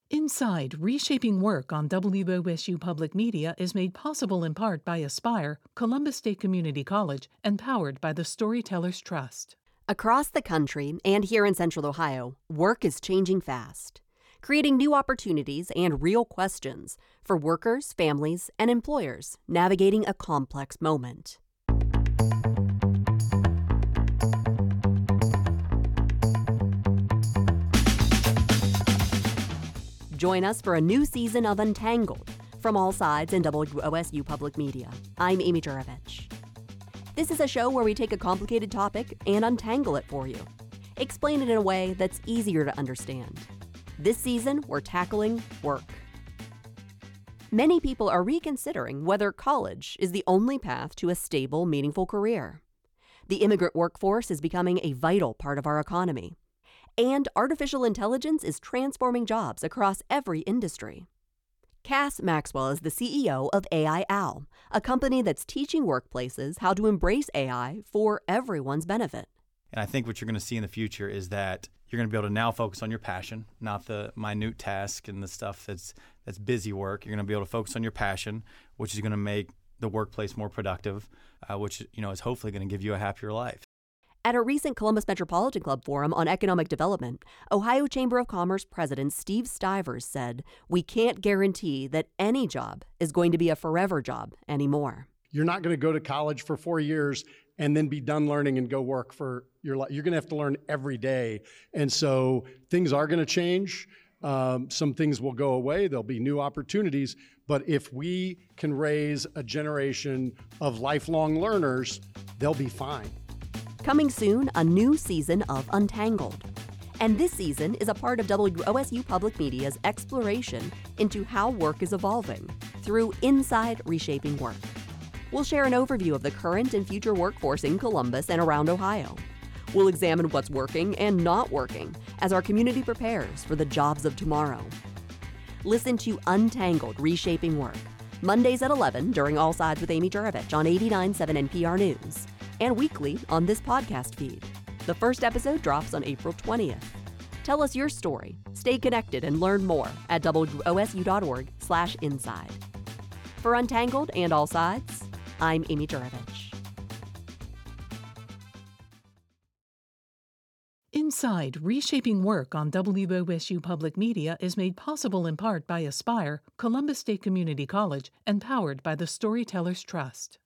Inside, Reshaping Work on WOSU Public Media is made possible in part by Aspire, Columbus State Community College, and powered by the Storytellers Trust. Across the country and here in Central Ohio, work is changing fast, creating new opportunities and real questions for workers, families, and employers navigating a complex moment. Join us for a new season of Untangled from All Sides in WOSU Public Media. I'm Amy Juravich. This is a show where we take a complicated topic and untangle it for you. Explain it in a way that's easier to understand. This season, we're tackling work. Many people are reconsidering whether college is the only path to a stable, meaningful career. The immigrant workforce is becoming a vital part of our economy. And artificial intelligence is transforming jobs across every industry. Cass Maxwell is the CEO of AI Owl, a company that's teaching workplaces how to embrace AI for everyone's benefit. And I think what you're going to see in the future is that you're going to be able to now focus on your passion, not the minute task and the stuff that's busy work. You're going to be able to focus on your passion, which is going to make the workplace more productive, which is hopefully going to give you a happier life. At a recent Columbus Metropolitan Club forum on economic development, Ohio Chamber of Commerce President Steve Stivers said, "We can't guarantee that any job is going to be a forever job anymore." You're not going to go to college for 4 years and then be done learning and go work for your life. You're going to have to learn every day. And so things are going to change. Some things will go away. There'll be new opportunities. But if we can raise a generation of lifelong learners, they'll be fine. Coming soon, a new season of Untangled. And this season is a part of WOSU Public Media's exploration into how work is evolving through Inside Reshaping Work. We'll share an overview of the current and future workforce in Columbus and around Ohio. We'll examine what's working and not working as our community prepares for the jobs of tomorrow. Listen to Untangled Reshaping Work, Mondays at 11 during All Sides with Amy Juravich on 89.7 NPR News, and weekly on this podcast feed. The first episode drops on April 20th. Tell us your story, stay connected, and learn more at wosu.org/inside. For Untangled and All Sides, I'm Amy Juravich. Inside, Reshaping Work on WOSU Public Media is made possible in part by Aspire, Columbus State Community College, and powered by the Storytellers Trust.